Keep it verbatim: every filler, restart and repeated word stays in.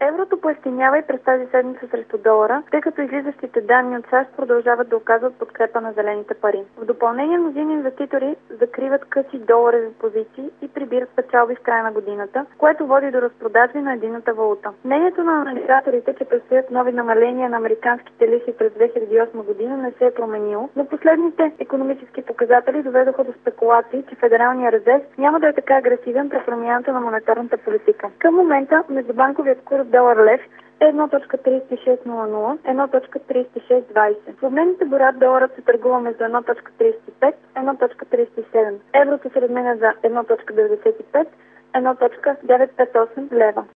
Еврото поевтинява и през тази седмица срещу долара, тъй като излизащите данни от САЩ продължават да оказват подкрепа на зелените пари. В допълнение, мнозина инвеститори закриват къси доларови позиции и прибират печалби в края на годината, което води до разпродажби на единната валута. Мнението на анализаторите, че предстоят нови намаления на американските лихви през две хиляди и осма година, не се е променило, но последните икономически показатели доведоха до спекулации, че Федералния резерв няма да е така агресивен при промяната на монетарната политика. Към момента междубанковият курс долар-лев е едно цяло тридесет и шест нула, едно цяло тридесет и шест двадесет. В обменните бюра доларът се търгува между едно цяло тридесет и пет и едно цяло тридесет и седем. Еврото се разменя за едно цяло деветдесет и пет, едно цяло деветстотин петдесет и осем лева.